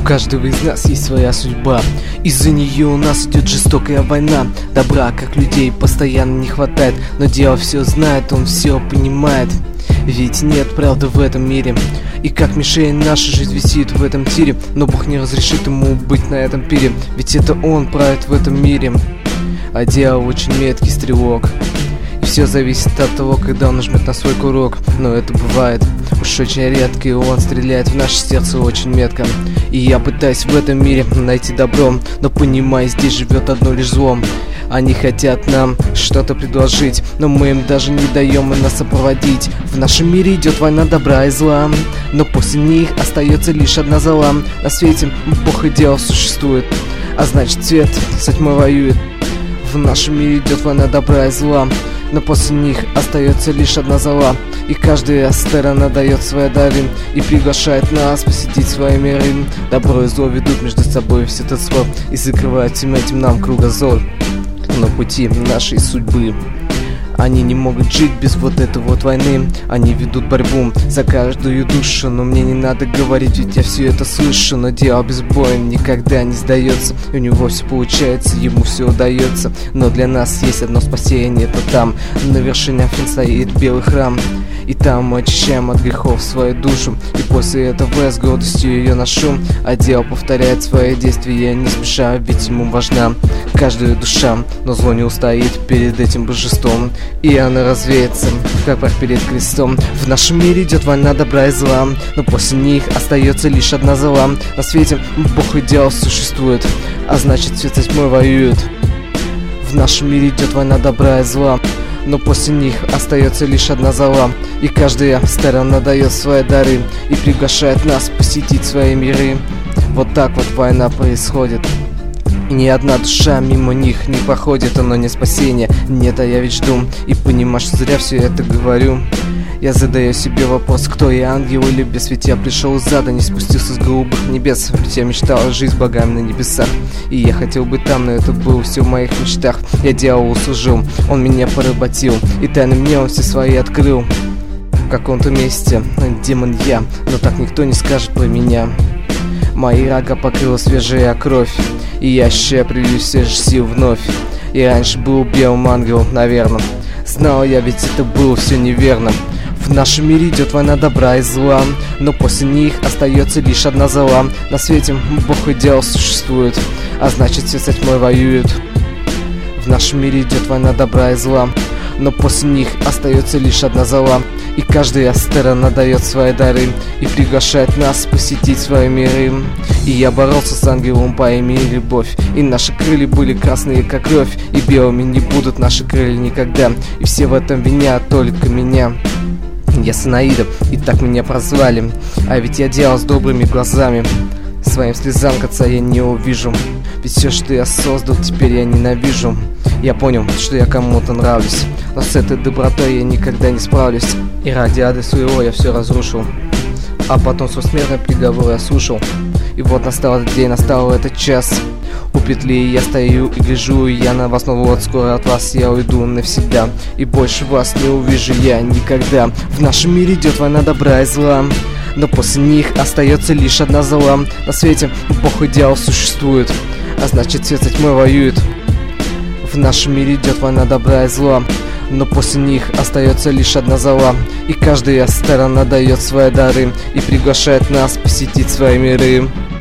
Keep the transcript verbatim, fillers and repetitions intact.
каждого из нас есть своя судьба. Из-за нее у нас идет жестокая война. Добра, как людей, постоянно не хватает. Но дьявол все знает, он все понимает. Ведь нет правды в этом мире. И как мишень наша жизнь висит в этом тире. Но Бог не разрешит ему быть на этом пире. Ведь это он правит в этом мире. А дьявол очень меткий стрелок. И все зависит от того, когда он нажмет на свой курок. Но это бывает уж очень редко, и он стреляет в наше сердце очень метко. И я пытаюсь в этом мире найти добро, но понимаю, здесь живет одно лишь зло. Они хотят нам что-то предложить, но мы им даже не даем и нас сопроводить. В нашем мире идет война добра и зла, но после них остается лишь одна зола. На свете Бог и дьявол существует, а значит свет с тьмой воюет. В нашем мире идет война добра и зла, но после них остается лишь одна зола. И каждая сторона дает свои дары и приглашает нас посетить свои миры. Добро и зло ведут между собой все это зло и закрывают всем этим нам кругозор на пути нашей судьбы. Они не могут жить без вот этой вот войны. Они ведут борьбу за каждую душу. Но мне не надо говорить, ведь я все это слышу. Но дьявол без боя никогда не сдается. У него все получается, ему все удается. Но для нас есть одно спасение, это там. На вершине Афин стоит белый храм. И там мы очищаем от грехов свою душу. И после этого я с гордостью ее ношу. А дьявол повторяет свои действия не спеша, ведь ему важна каждая душа. Но зло не устоит перед этим божеством, и она развеется, как прах перед крестом. В нашем мире идет война добра и зла, но после них остается лишь одна зола. На свете Бог и дьявол существует, а значит свет со тьмой воюет. В нашем мире идет война добра и зла, но после них остается лишь одна зола. И каждая сторона дает свои дары и приглашает нас посетить свои миры. Вот так вот война происходит. И ни одна душа мимо них не проходит, оно не спасение. Нет, а я ведь жду и понимаю, что зря все это говорю. Я задаю себе вопрос, кто я, ангел или бес? Ведь я пришел из ада, не спустился с голубых небес. Ведь я мечтал жить с богами на небесах, и я хотел быть там, но это было все в моих мечтах. Я дьяволу служил, он меня поработил, и тайны мне он все свои открыл. В каком-то месте демон я, но так никто не скажет про меня. Мои рога покрыла свежая кровь, и я ощущаю прилив свежих сил вновь. И раньше был белым ангелом, наверное. Знал я, ведь это было все неверно. В нашем мире идет война добра и зла, но после них остается лишь одна зола. На свете Бог и дьявол существует, а значит свет со тьмой воюет. В нашем мире идет война добра и зла, но после них остается лишь одна зола. И каждая сторона дает свои дары и приглашает нас посетить свои миры. И я боролся с ангелом по имени Любовь, и наши крылья были красные, как кровь, и белыми не будут наши крылья никогда. И все в этом винят только меня. Я сын Аида, и так меня прозвали, а ведь я дьявол с добрыми глазами. Своим слезам конца я не увижу, ведь все, что я создал, теперь я ненавижу. Я понял, что я кому-то нравлюсь, но с этой добротой я никогда не справлюсь. И ради ада своего я все разрушил, а потом свой смертный приговор я слушал. И вот настал этот день, настал этот час. У петли я стою и гляжу, и я на вас, но вот скоро от вас я уйду навсегда. И больше вас не увижу я никогда. В нашем мире идет война добра и зла, но после них остается лишь одна зола. На свете Бог и дьявол существует, а значит свет со тьмой воюет. В нашем мире идет война добра и зла, но после них остается лишь одна зола. И каждая сторона дает свои дары и приглашает нас посетить свои миры.